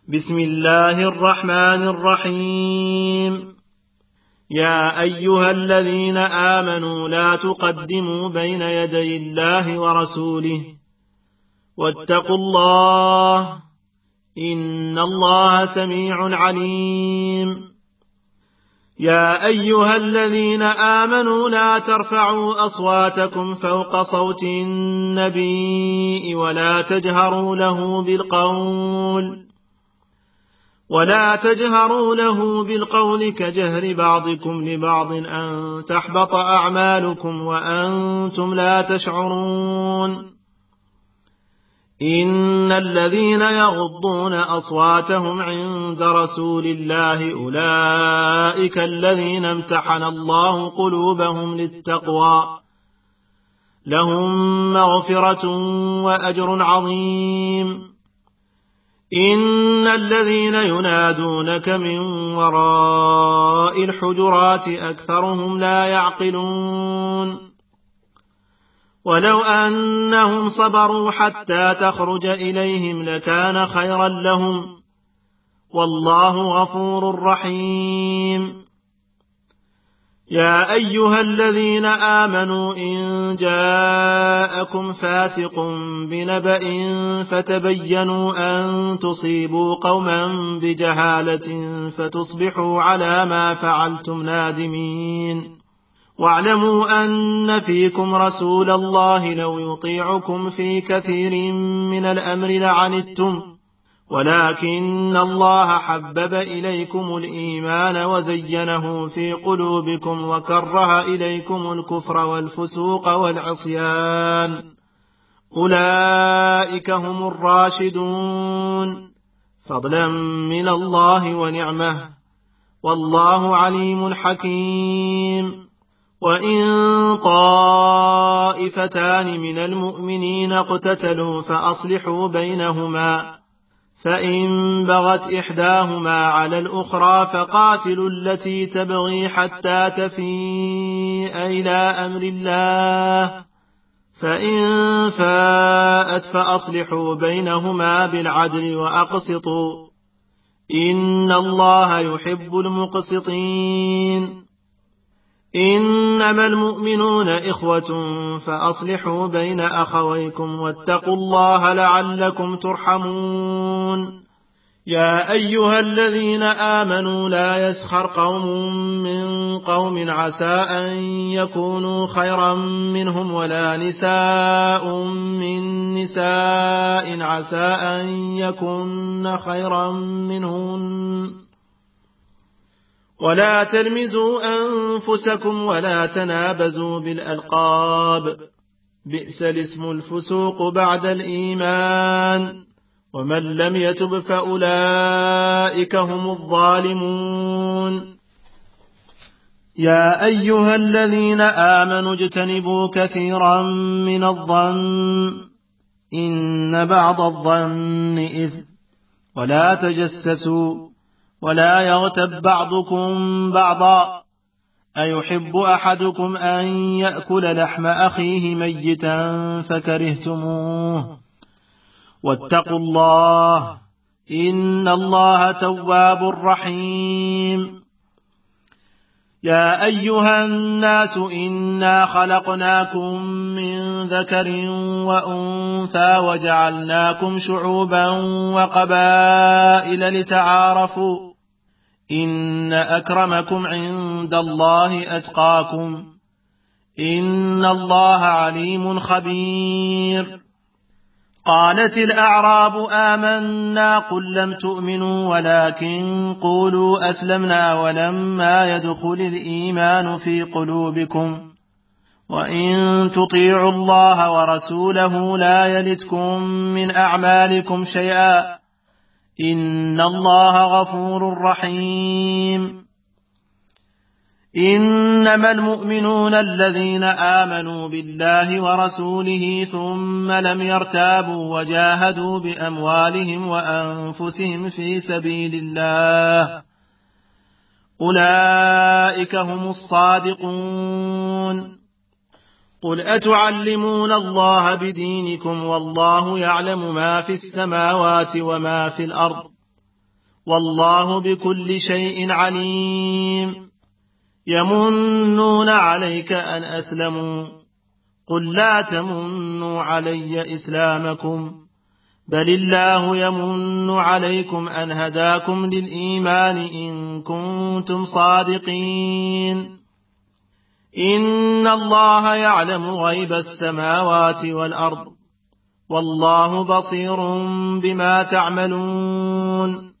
بسم الله الرحمن الرحيم. يا أيها الذين آمنوا لا تقدموا بين يدي الله ورسوله واتقوا الله إن الله سميع عليم. يا أيها الذين آمنوا لا ترفعوا أصواتكم فوق صوت النبي ولا تجهروا له بالقول كجهر بعضكم لبعض أن تحبط أعمالكم وأنتم لا تشعرون. إن الذين يغضون أصواتهم عند رسول الله أولئك الذين امتحن الله قلوبهم للتقوى لهم مغفرة وأجر عظيم. إن الذين ينادونك من وراء الحجرات أكثرهم لا يعقلون. ولو أنهم صبروا حتى تخرج إليهم لكان خيرا لهم والله غفور رحيم. يا أيها الذين آمنوا إن جاءكم فاسق بنبأ فتبينوا أن تصيبوا قوما بجهالة فتصبحوا على ما فعلتم نادمين. واعلموا أن فيكم رسول الله لو يطيعكم في كثير من الأمر لعنتم ولكن الله حبب إليكم الإيمان وزينه في قلوبكم وكره إليكم الكفر والفسوق والعصيان أولئك هم الراشدون فضلا من الله ونعمه والله عليم حكيم. وإن طائفتان من المؤمنين اقتتلوا فأصلحوا بينهما فإن بغت إحداهما على الأخرى فقاتلوا التي تبغي حتى تفيء إلى أمر الله فإن فاءت فأصلحوا بينهما بالعدل وأقسطوا إن الله يحب المقسطين. إنما المؤمنون إخوة فأصلحوا بين أخويكم واتقوا الله لعلكم ترحمون. يا أيها الذين آمنوا لا يسخر قوم من قوم عسى أن يكونوا خيرا منهم ولا نساء من نساء عسى أن يكون خيرا منهن ولا تلمزوا أنفسكم ولا تنابزوا بالألقاب بئس الاسم الفسوق بعد الإيمان ومن لم يتب فأولئك هم الظالمون. يا أيها الذين آمنوا اجتنبوا كثيرا من الظن إن بعض الظن إثم ولا تجسسوا ولا يغتب بعضكم بعضا أيحب أحدكم أن يأكل لحم أخيه ميتا فكرهتموه واتقوا الله إن الله تواب رحيم. يا أيها الناس إنا خلقناكم من ذكر وأنثى وجعلناكم شعوبا وقبائل لتعارفوا إن أكرمكم عند الله أتقاكم إن الله عليم خبير. قالت الأعراب آمنا قل لم تؤمنوا ولكن قولوا أسلمنا ولما يدخل الإيمان في قلوبكم وإن تطيعوا الله ورسوله لا يلتكم من أعمالكم شيئا إن الله غفور رحيم. إنما المؤمنون الذين آمنوا بالله ورسوله ثم لم يرتابوا وجاهدوا بأموالهم وأنفسهم في سبيل الله أولئك هم الصادقون. قل أتعلمون الله بدينكم والله يعلم ما في السماوات وما في الأرض والله بكل شيء عليم. يمنون عليك أن أسلموا، قل لا تمنوا علي إسلامكم، بل الله يمن عليكم أن هداكم للإيمان إن كنتم صادقين. إن الله يعلم غيب السماوات والأرض، والله بصير بما تعملون.